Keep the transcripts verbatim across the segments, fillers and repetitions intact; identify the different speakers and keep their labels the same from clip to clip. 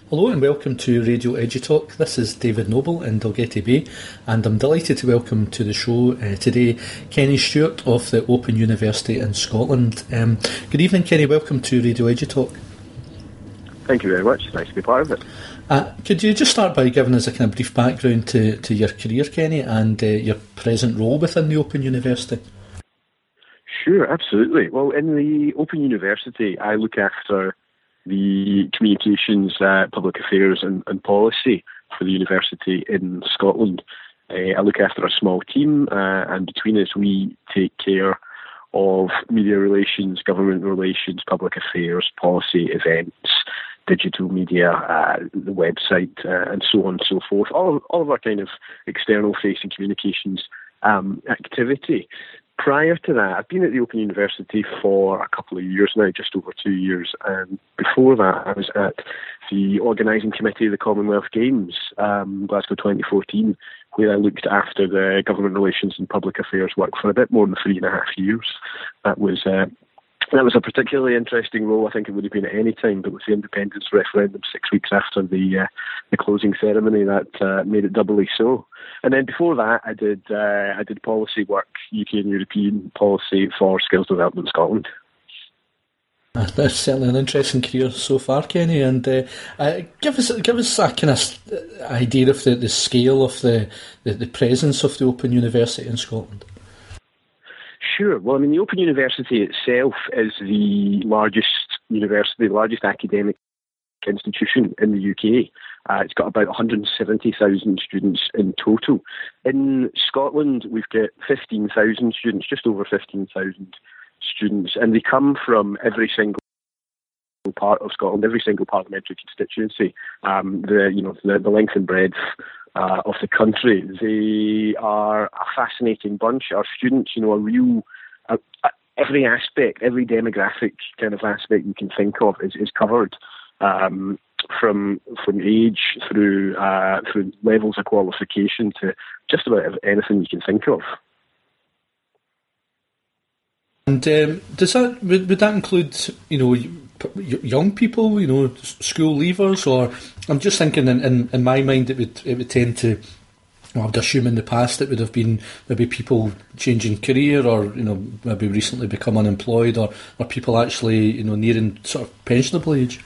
Speaker 1: Hello and welcome to Radio EduTalk. This is David Noble in Dalgety Bay, and I'm delighted to welcome to the show uh, today Kenny Stewart of the Open University in Scotland. Um, good evening, Kenny. Welcome to Radio EduTalk.
Speaker 2: Thank you very much. It's nice to be part of it.
Speaker 1: Uh, could you just start by giving us a kind of brief background to, to your career, Kenny, and uh, your present role within the Open University?
Speaker 2: Sure, absolutely. Well, in the Open University, I look after the communications, uh, public affairs and, and policy for the university in Scotland. Uh, I look after a small team, uh, and between us we take care of media relations, government relations, public affairs, policy, events, digital media, uh, the website, uh, and so on and so forth. All of, all of our kind of external-facing communications um, activity. Prior to that, I've been at the Open University for a couple of years now, just over two years. And before that, I was at the organising committee of the Commonwealth Games, um, Glasgow twenty fourteen, where I looked after the government relations and public affairs work for a bit more than three and a half years. That was uh, that was a particularly interesting role. I think it would have been at any time, but with the independence referendum six weeks after the uh, the closing ceremony, that uh, made it doubly so. And then before that, I did uh, I did policy work, U K and European policy for Skills Development Scotland.
Speaker 1: Uh, that's certainly an interesting career so far, Kenny. And uh, uh, give us give us a kind of idea of the, the scale of the, the, the presence of the Open University in Scotland.
Speaker 2: Sure. Well, I mean, the Open University itself is the largest university, the largest academic institution in the U K. Uh, it's got about one hundred seventy thousand students in total. In Scotland, we've got fifteen thousand students, just over fifteen thousand students, and they come from every single part of Scotland, every single parliamentary constituency, um, the you know the, the length and breadth uh, of the country. They are a fascinating bunch. Our students, you know, a real uh, every aspect, every demographic kind of aspect you can think of is, is covered. Um, from from age through uh, through levels of qualification to just about anything you can think of.
Speaker 1: And um, does that would, would that include you know young people, you know, school leavers, or I'm just thinking in, in, in my mind it would it would tend to. Well, I'd assume in the past it would have been maybe people changing career, or you know maybe recently become unemployed, or, or people actually you know nearing sort of pensionable age.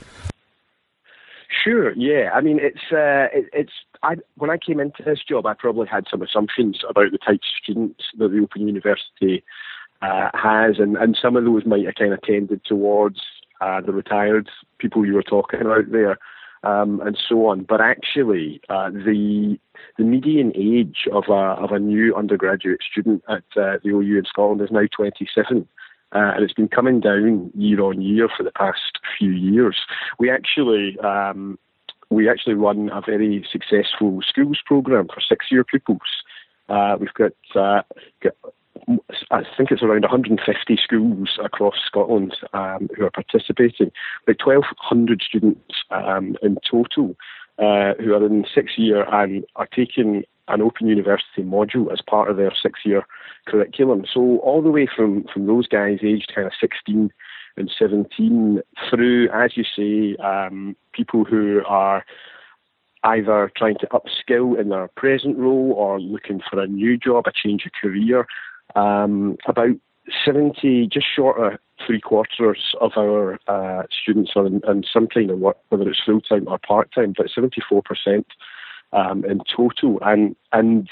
Speaker 2: Sure, yeah. I mean, it's uh, it, it's. I when I came into this job, I probably had some assumptions about the types of students that the Open University uh, has, and, and some of those might have kind of tended towards uh, the retired people you were talking about there, um, and so on. But actually, uh, the the median age of a of a new undergraduate student at uh, the O U in Scotland is now twenty-seven. Uh, and it's been coming down year on year for the past few years. We actually um, we actually run a very successful schools program for six-year pupils. Uh, we've got, uh, got, I think it's around one hundred fifty schools across Scotland um, who are participating. About twelve hundred students um, in total uh, who are in six-year and are taking an Open University module as part of their six-year curriculum. So all the way from, from those guys aged kind of sixteen and seventeen through, as you say, um, people who are either trying to upskill in their present role or looking for a new job, a change of career. Um, about seventy, just short of three quarters of our uh, students are in, in some kind of work, whether it's full-time or part-time, but seventy-four percent Um, in total, and and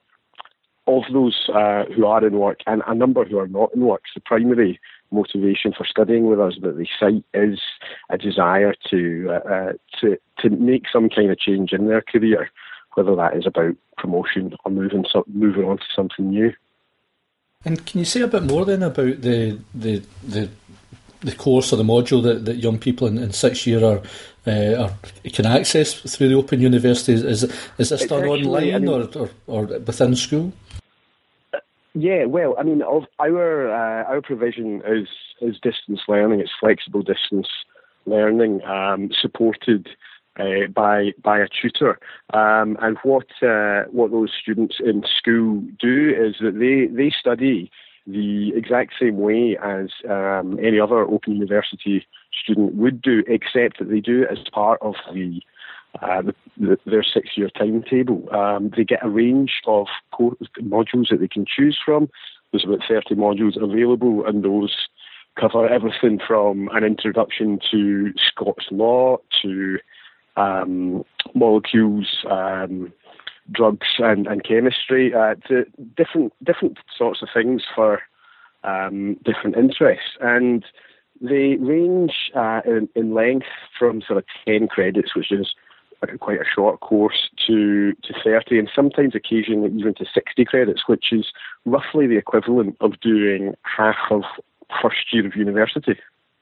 Speaker 2: of those uh, who are in work and a number who are not in work, the primary motivation for studying with us that they cite is a desire to uh, to to make some kind of change in their career, whether that is about promotion or moving so, moving on to something new.
Speaker 1: And can you say a bit more then about the the the the course or the module that, that young people in, in sixth year are, uh, are can access through the Open University? Is is this done actually, online I mean, or, or or within school?
Speaker 2: Uh, yeah, well, I mean, of our uh, our provision is is distance learning. It's flexible distance learning, um, supported uh, by by a tutor. Um, and what uh, what those students in school do is that they they study the exact same way as um, any other Open University student would do, except that they do it as part of the, uh, the, the their six-year timetable. Um, they get a range of co- modules that they can choose from. There's about thirty modules available, and those cover everything from an introduction to Scots law to um, molecules, um, drugs and, and chemistry, uh, to different different sorts of things for um, different interests. And they range uh, in, in length from sort of ten credits, which is quite a short course, to, to thirty, and sometimes occasionally even to sixty credits, which is roughly the equivalent of doing half of first year of university.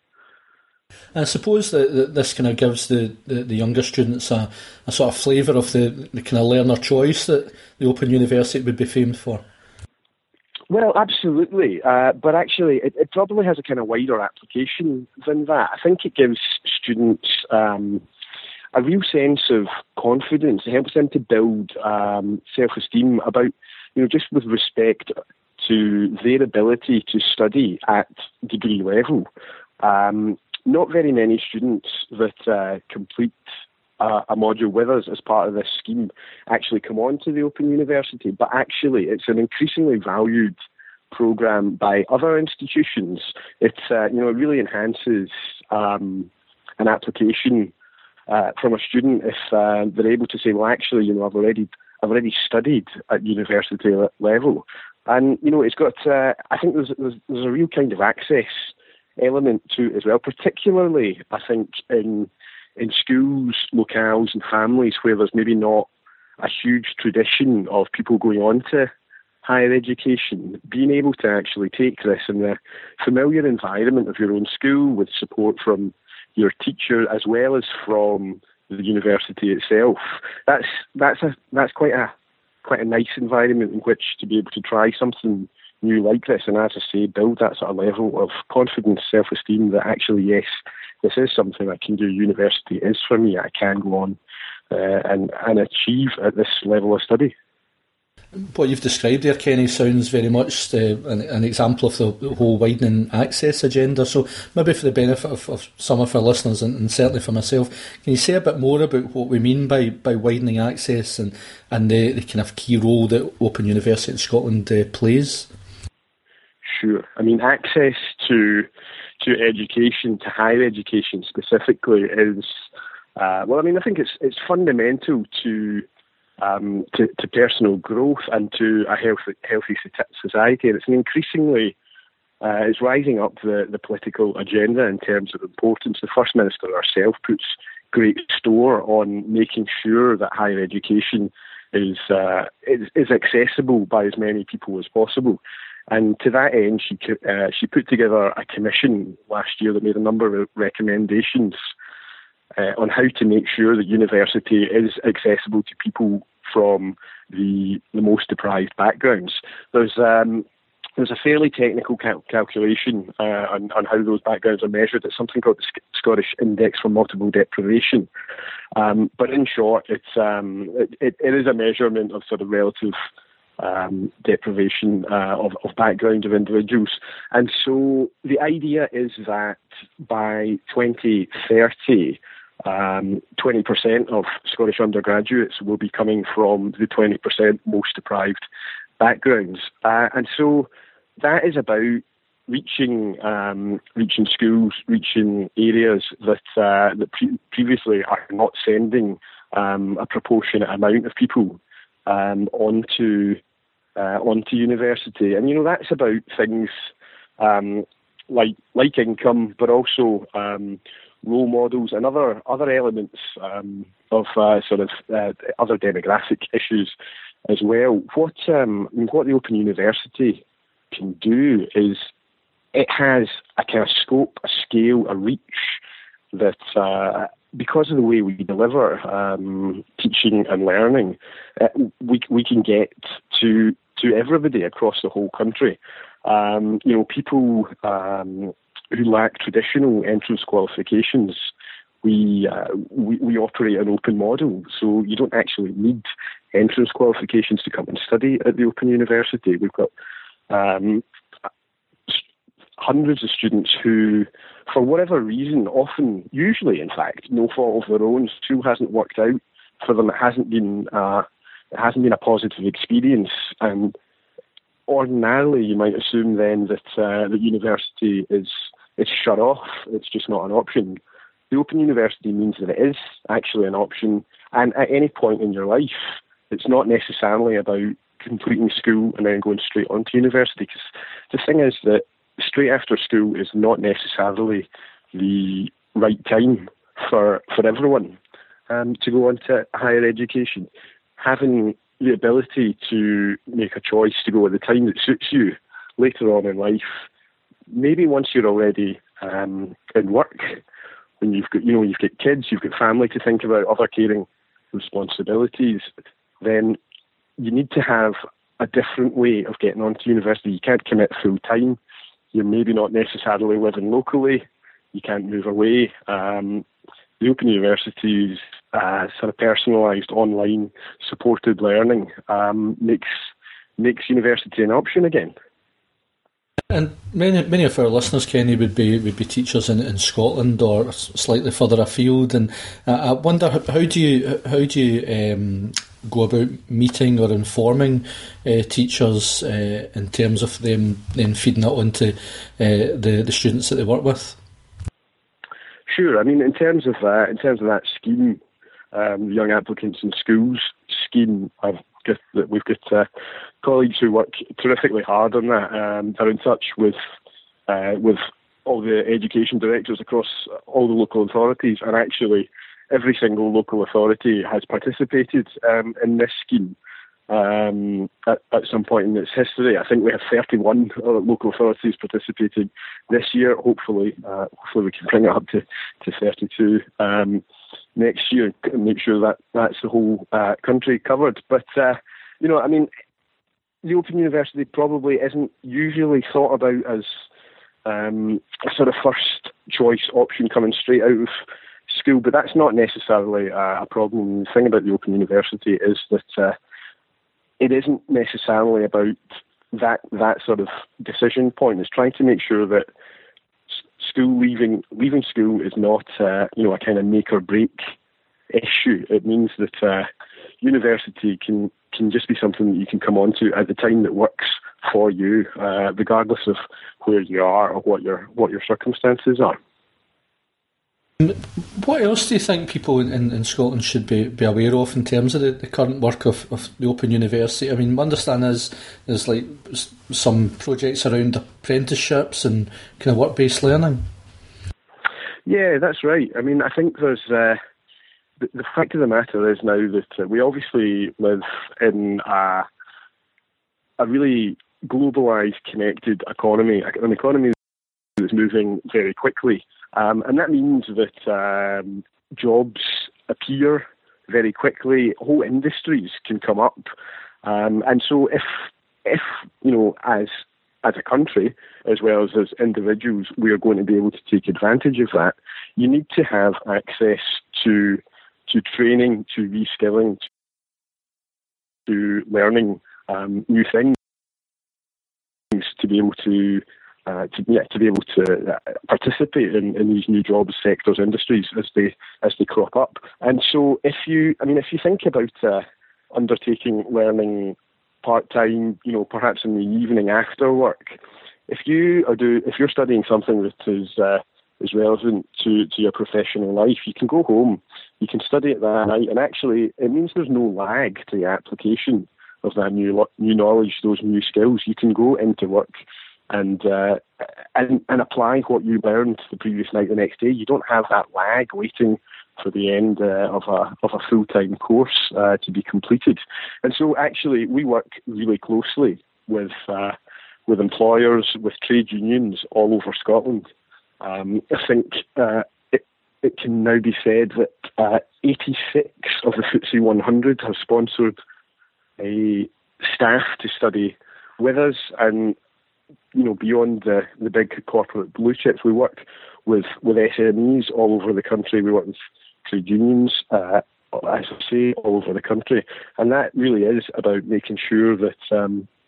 Speaker 1: I suppose that, that this kind of gives the, the, the younger students a, a sort of flavour of the, the kind of learner choice that the Open University would be famed for.
Speaker 2: Well, absolutely. Uh, but actually, it, it probably has a kind of wider application than that. I think it gives students um, a real sense of confidence. It helps them to build um, self-esteem about, you know, just with respect to their ability to study at degree level. Um, Not very many students that uh, complete uh, a module with us as part of this scheme actually come on to the Open University, but actually it's an increasingly valued programme by other institutions. It uh, you know it really enhances um, an application uh, from a student if uh, they're able to say, well, actually, you know, I've already I've already studied at university level, and you know, it's got. Uh, I think there's, there's there's a real kind of access element to it as well, particularly I think in in schools, locales and families where there's maybe not a huge tradition of people going on to higher education, being able to actually take this in the familiar environment of your own school with support from your teacher as well as from the university itself. That's that's a that's quite a quite a nice environment in which to be able to try something new like this, and as I say, build that sort of level of confidence, self-esteem that actually, yes, this is something I can do. University is for me. I can go on uh, and and achieve at this level of study.
Speaker 1: What you've described there, Kenny, sounds very much uh, an, an example of the, the whole widening access agenda. So maybe for the benefit of, of some of our listeners, and, and certainly for myself, can you say a bit more about what we mean by, by widening access and, and the, the kind of key role that Open University in Scotland uh, plays?
Speaker 2: Sure. I mean, access to to education, to higher education specifically, is uh, well. I mean, I think it's it's fundamental to um, to, to personal growth and to a healthy healthy society, and it's an increasingly uh, it's rising up the, the political agenda in terms of importance. The First Minister herself puts great store on making sure that higher education is uh, is, is accessible by as many people as possible. And to that end, she uh, she put together a commission last year that made a number of recommendations uh, on how to make sure that university is accessible to people from the the most deprived backgrounds. There's um, there's a fairly technical cal- calculation uh, on, on how those backgrounds are measured. It's something called the Sc- Scottish Index for Multiple Deprivation. Um, but in short, it's um, it, it, it is a measurement of sort of relative Um, deprivation uh, of, of background of individuals. And so the idea is that by twenty thirty, um, twenty percent of Scottish undergraduates will be coming from the twenty percent most deprived backgrounds. Uh, and so that is about reaching um, reaching schools, reaching areas that, uh, that pre- previously are not sending um, a proportionate amount of people um, onto Uh, onto university. And, you know, that's about things um, like like income, but also um, role models and other other elements um, of uh, sort of uh, other demographic issues as well. What um, what the Open University can do is it has a kind of scope, a scale, a reach that uh, because of the way we deliver um, teaching and learning, uh, we we can get to to everybody across the whole country. Um, you know, people um, who lack traditional entrance qualifications, we, uh, we we operate an open model, so you don't actually need entrance qualifications to come and study at the Open University. We've got um, hundreds of students who, for whatever reason, often, usually in fact, no fault of their own, school hasn't worked out for them. It hasn't been uh, it hasn't been a positive experience, and ordinarily you might assume then that uh, the university is is shut off. It's just not an option. The Open University means that it is actually an option, and at any point in your life, it's not necessarily about completing school and then going straight on to university. Because the thing is that straight after school is not necessarily the right time for for everyone um, to go on to higher education. Having the ability to make a choice to go at the time that suits you later on in life, maybe once you're already um, in work, when you've got, you know, you've got kids, you've got family to think about, other caring responsibilities, then you need to have a different way of getting onto university. You can't commit full time. You're maybe not necessarily living locally. You can't move away. Um, the Open University's uh, sort of personalised, online, supported learning um, makes makes university an option again.
Speaker 1: And many many of our listeners, Kenny, would be would be teachers in, in Scotland or slightly further afield, and uh, I wonder how, how do you how do you um, go about meeting or informing uh, teachers uh, in terms of them then feeding it onto uh, the the students that they work with?
Speaker 2: Sure. I mean, in terms of uh, in terms of that scheme, um, the Young Applicants in Schools scheme, I've got we've got uh, colleagues who work terrifically hard on that. Um, they're in touch with uh, with all the education directors across all the local authorities, and actually every single local authority has participated um, in this scheme um, at, at some point in its history. I think we have thirty-one local authorities participating this year. Hopefully, uh, hopefully we can bring it up to, to thirty-two um, next year and make sure that that's the whole uh, country covered. But, uh, you know, I mean, the Open University probably isn't usually thought about as um, a sort of first choice option coming straight out of school, but that's not necessarily uh, a problem. The thing about the Open University is that uh, it isn't necessarily about that that sort of decision point. It's trying to make sure that school leaving leaving school is not uh, you know a kind of make or break issue. It means that uh, university can can just be something that you can come onto at the time that works for you, uh, regardless of where you are or what your what your circumstances are.
Speaker 1: What else do you think people in, in, in Scotland should be, be aware of in terms of the, the current work of, of the Open University? I mean, my understanding is there's like some projects around apprenticeships and kind of work-based learning.
Speaker 2: Yeah, that's right. I mean, I think there's uh, the, the fact of the matter is now that uh, we obviously live in a, a really globalised, connected economy, an economy that's moving very quickly. Um, and that means that um, jobs appear very quickly. Whole industries can come up, um, and so if if you know, as as a country as well as as individuals, we are going to be able to take advantage of that. You need to have access to to training, to reskilling, to learning um, new things, to be able to. Uh, to, yeah, to be able to uh, participate in, in these new jobs, sectors, industries as they as they crop up. And so, if you, I mean, if you think about uh, undertaking learning part time, you know, perhaps in the evening after work, if you are do if you're studying something that is uh, is relevant to, to your professional life, you can go home, you can study it that night, and actually, it means there's no lag to the application of that new new knowledge, those new skills. You can go into work and uh, and and apply what you learned the previous night the next day. You don't have that lag waiting for the end uh, of a of a full time course uh, to be completed. And so, actually, we work really closely with uh, with employers, with trade unions all over Scotland. Um, I think uh, it it can now be said that uh, eighty-six of the F T S E one hundred have sponsored a staff to study with us, and you know, beyond the, the big corporate blue chips, we work with, with S M Es all over the country. We work with trade unions, uh, as I say, all over the country. And that really is about making sure that um,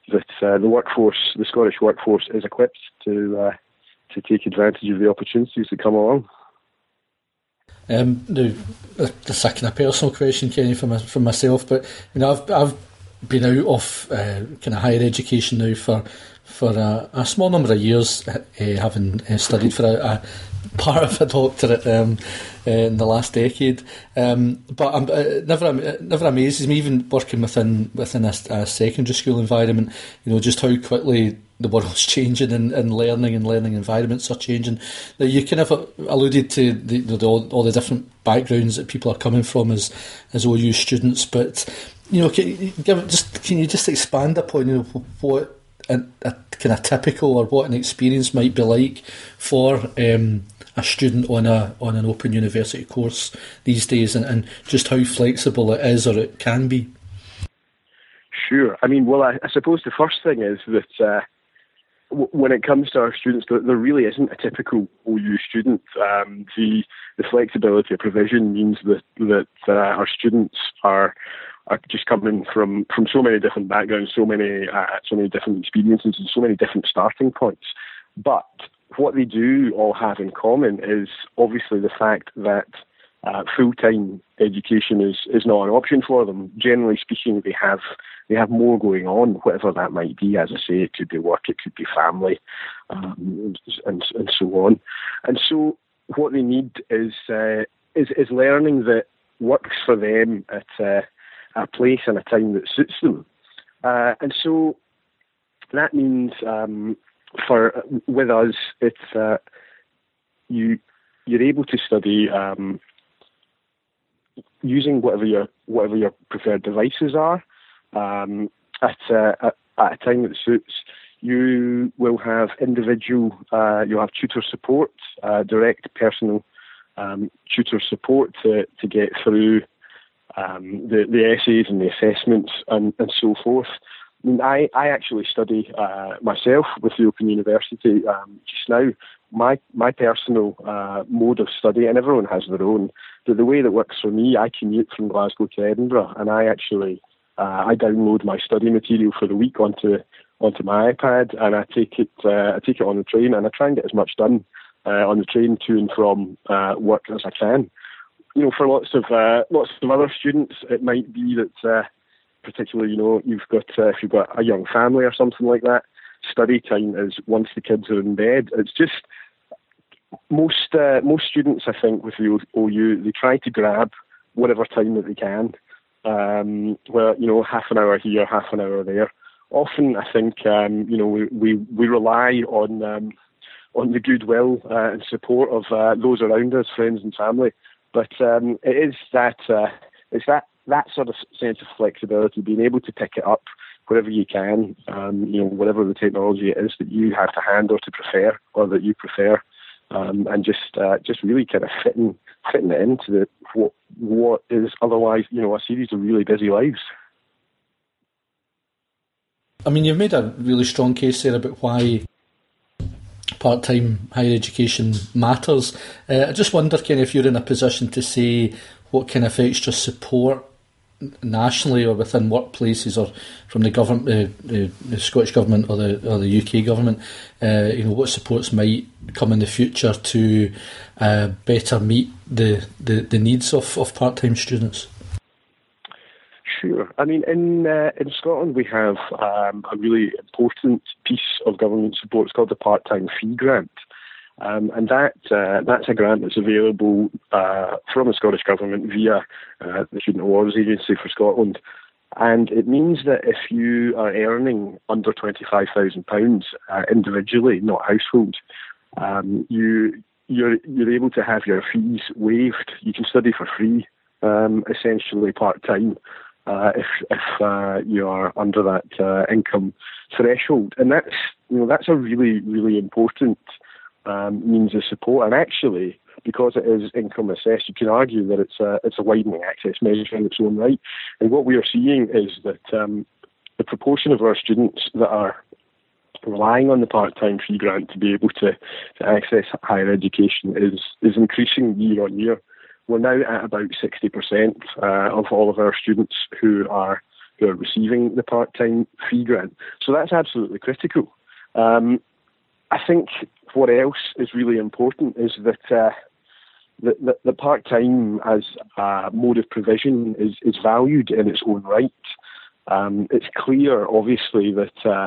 Speaker 2: that uh, the workforce, the Scottish workforce, is equipped to uh, to take advantage of the opportunities that come along.
Speaker 1: Um, now, this is a kind of personal question, Kenny, for, my, for myself, but you know, I've I've been out of uh, kind of higher education now for for a, a small number of years, uh, having uh, studied for a, a part of a doctorate um, uh, in the last decade. Um, but I'm, it never it never amazes me, even working within within a, a secondary school environment, you know, just how quickly the world's changing and, and learning and learning environments are changing. Now, you kind of alluded to the, the, all, all the different backgrounds that people are coming from as as O U students, but you know, can you, give, just can you just expand upon, you know, what a, a kind of typical or what an experience might be like for um, a student on a on an Open University course these days, and, and just how flexible it is or it can be?
Speaker 2: Sure. I mean, well, I, I suppose the first thing is that uh, w- when it comes to our students, there, there really isn't a typical O U student. Um, the the flexibility of provision means that that uh, our students are are just coming from, from so many different backgrounds, so many uh, so many different experiences, and so many different starting points. But what they do all have in common is obviously the fact that uh, full-time education is, is not an option for them. Generally speaking, they have they have more going on, whatever that might be. As I say, it could be work, it could be family, um, and and so on. And so, what they need is uh, is is learning that works for them at uh, a place and a time that suits them. Uh, and so that means um, for with us, it's uh, you you're able to study um, using whatever your whatever your preferred devices are um, at, uh, at at a time that suits. You will have individual, uh, you'll have tutor support, uh, direct personal um, tutor support to to get through Um, the, the essays and the assessments and, and so forth. I mean, I, I actually study uh, myself with the Open University um, just now. My my personal uh, mode of study, and everyone has their own, but the way that works for me, I commute from Glasgow to Edinburgh, and I actually uh, I download my study material for the week onto onto my iPad, and I take it uh, I take it on the train, and I try and get as much done uh, on the train to and from uh, work as I can. You know, for lots of uh, lots of other students, it might be that, uh, particularly, you know, you've got uh, if you've got a young family or something like that, study time is once the kids are in bed. It's just most uh, most students, I think, with the O U, they try to grab whatever time that they can. Um, well, you know, half an hour here, half an hour there. Often, I think, um, you know, we we, we rely on um, on the goodwill uh, and support of uh, those around us, friends and family. But um, it is that uh, it's that that sort of sense of flexibility, being able to pick it up wherever you can, um, you know, whatever the technology it is that you have to hand or to prefer or that you prefer, um, and just uh, just really kind of fitting fitting it into the, what what is otherwise, you know, a series of really busy lives.
Speaker 1: I mean, you've made a really strong case there about why part-time higher education matters. Uh, I just wonder, Ken, if you're in a position to say what kind of extra support nationally or within workplaces or from the government, uh, the, the Scottish government or the or the U K government, uh, you know, what supports might come in the future to uh, better meet the, the, the needs of, of part-time students?
Speaker 2: Sure. I mean, in uh, in Scotland, we have um, a really important piece of government support. It's called the Part-Time Fee Grant. Um, and that uh, that's a grant that's available uh, from the Scottish Government via uh, the Student Awards Agency for Scotland. And it means that if you are earning under twenty-five thousand pounds uh, individually, not household, um, you, you're, you're able to have your fees waived. You can study for free, um, essentially part-time. Uh, if if uh, you are under that uh, income threshold, and that's you know that's a really really important um, means of support. And actually, because it is income assessed, you can argue that it's a it's a widening access measure in its own right. And what we are seeing is that um, the proportion of our students that are relying on the part-time fee grant to be able to, to access higher education is is increasing year on year. We're now at about sixty percent uh, of all of our students who are who are receiving the part-time fee grant. So that's absolutely critical. Um, I think what else is really important is that uh, the, the, the part-time as a mode of provision is, is valued in its own right. Um, it's clear, obviously, that uh,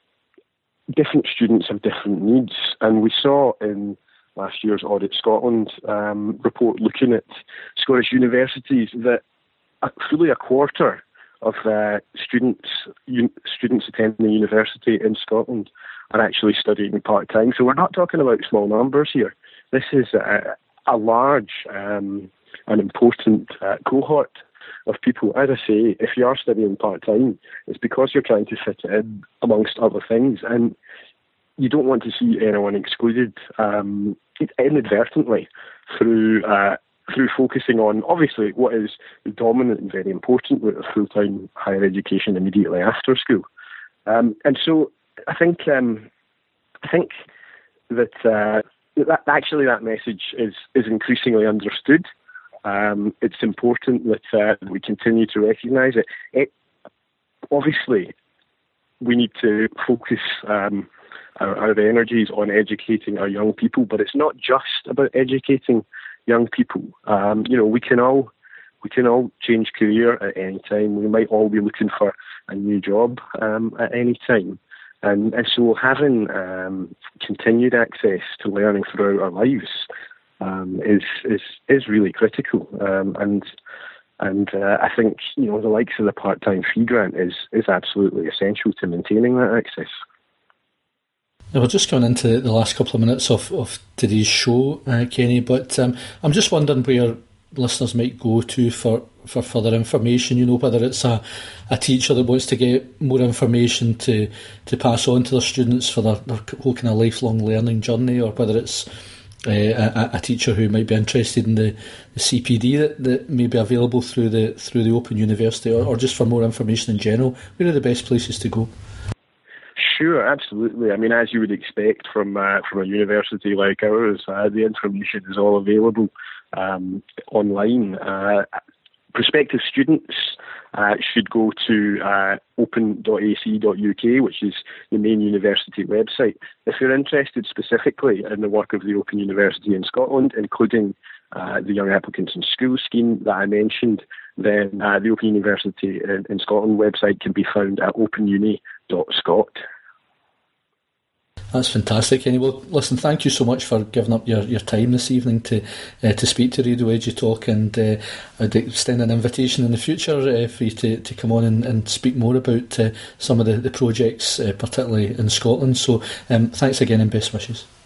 Speaker 2: different students have different needs, and we saw in last year's Audit Scotland um, report looking at Scottish universities that a, fully a quarter of uh, students un, students attending the university in Scotland are actually studying part-time. So we're not talking about small numbers here. This is a, a large um, and important uh, cohort of people. As I say, if you are studying part-time, it's because you're trying to fit it in amongst other things, and you don't want to see anyone excluded um, inadvertently through uh, through focusing on, obviously, what is the dominant and very important route of full-time higher education immediately after school. Um, and so I think um, I think that, uh, that actually that message is, is increasingly understood. Um, it's important that uh, we continue to recognise it. it. Obviously, we need to focus um, our, our energies on educating our young people, but it's not just about educating young people. Um, you know, we can all we can all change career at any time. We might all be looking for a new job um, at any time, and, and so having um, continued access to learning throughout our lives um, is is is really critical. Um, and and uh, I think, you know, the likes of the part-time fee grant is is absolutely essential to maintaining that access.
Speaker 1: Now, we're just going into the last couple of minutes of, of today's show, uh, Kenny, but um, I'm just wondering where listeners might go to for, for further information, you know, whether it's a, a teacher that wants to get more information to, to pass on to their students for their, their whole kind of lifelong learning journey, or whether it's uh, a, a teacher who might be interested in the, the C P D that, that may be available through the through the Open University, or, or just for more information in general. Where are the best places to go?
Speaker 2: Sure, absolutely. I mean, as you would expect from uh, from a university like ours, uh, the information is all available um, online. Uh, prospective students uh, should go to uh, open dot a c dot u k, which is the main university website. If you're interested specifically in the work of the Open University in Scotland, including uh, the Young Applicants in School scheme that I mentioned, then uh, the Open University in, in Scotland website can be found at open uni dot scot.
Speaker 1: That's fantastic, Kenny. Well, listen, thank you so much for giving up your, your time this evening to uh, to speak to Radio EduTalk, and uh, I'd extend an invitation in the future uh, for you to, to come on and, and speak more about uh, some of the, the projects, uh, particularly in Scotland. So um, thanks again and best wishes.